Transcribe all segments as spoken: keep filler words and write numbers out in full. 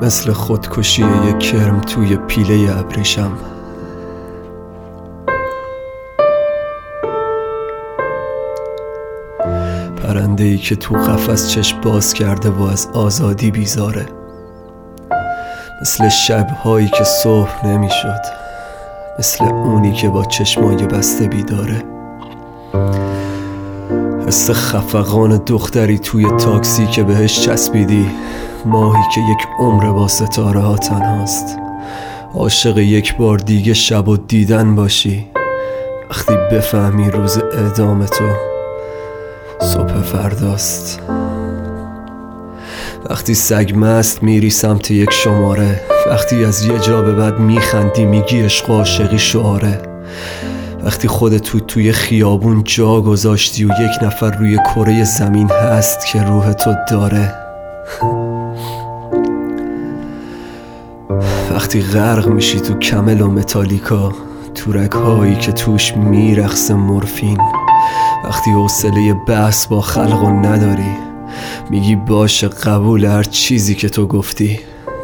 مثل خودکشی یک کرم توی پیله ابریشم. پرنده‌ای که تو قفس چشم باز کرده و از آزادی بیزاره، مثل شب‌هایی که صبح نمی‌شد، مثل اونی که با چشمای بسته بیداره. حس خفقان دختری توی تاکسی که بهش چسبیدی، ماهی که یک عمر با ستاره ها تنهاست. عاشق یک بار دیگه شب و دیدن باشی، وقتی بفهمی روز اعدام تو صبح فرداست. وقتی سگ مست میری سمت یک شماره، وقتی از یه جا به بعد میخندی میگی عشق و عاشقی شعاره. وقتی خودت تو توی خیابون جا گذاشتی و یک نفر روی کره زمین هست که روح تو داره. وقتی غرق میشی تو کمل و متالیکا، تورک هایی که توش میرقصه مورفین. وقتی حوصله بحث با خلق و نداری، میگی باشه قبول هر چیزی که تو گفتی.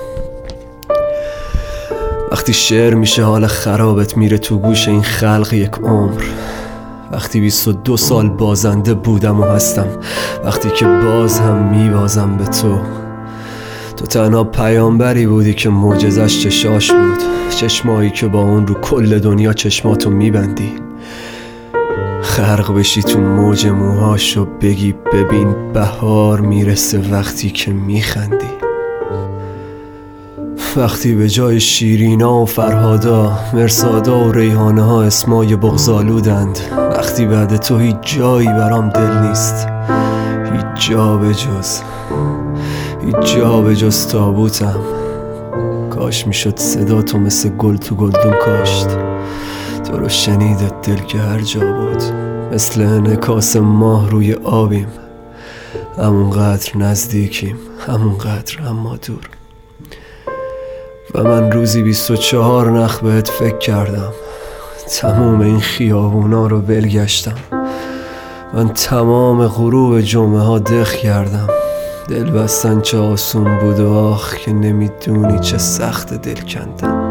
وقتی شعر میشه حال خرابت میره تو گوش این خلق یک عمر. وقتی بیست و دو سال بازنده بودم و هستم، وقتی که باز هم میبازم به تو. تو تنها پیامبری بودی که معجزش چشاش بود، چشمایی که با اون رو کل دنیا چشماتو میبندی. خرق بشی تو موج موهاش و بگی ببین بهار میرسه وقتی که میخندی. وقتی به جای شیرینا و فرهادا، مرسادا و ریحانه ها اسمای بغض‌آلودند. وقتی بعد تو هیچ جایی برام دل نیست، هیچ جا به جز هیچ جا به جز تابوتم. کاش میشد صدا تو مثل گل تو گلدون کاشت، تو رو شنیدت دل که هر جا بود. مثل انعکاس ماه روی آبیم، همونقدر نزدیکیم، همونقدر اما دور. و من روزی بیست و چهار نخ بهت فکر کردم، تمام این خیابونا رو ول گشتم. من تمام غروب جمعه ها دق کردم. دل بستن چه آسون بود و آخ که نمیدونی چه سخت دل کندن.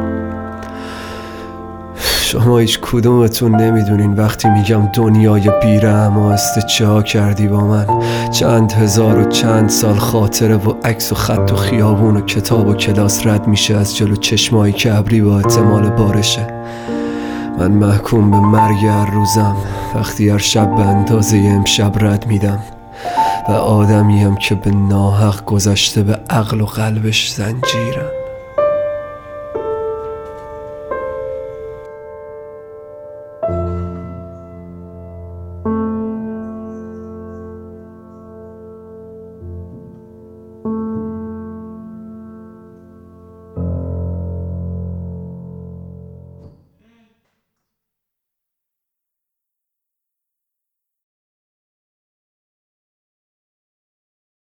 شما هیچ کدومتون نمیدونین وقتی میگم دنیای بیرحم و است چه ها کردی با من. چند هزار و چند سال خاطره و عکس و خط و خیابون و کتاب و کلاس رد میشه از جلو چشمایی که ابری با احتمال بارشه. من محکوم به مرگ هر روزم، وقتی هر شب به اندازه امشب رد میدم. و آدمیم که به ناحق گذشته به عقل و قلبش زنجیرم.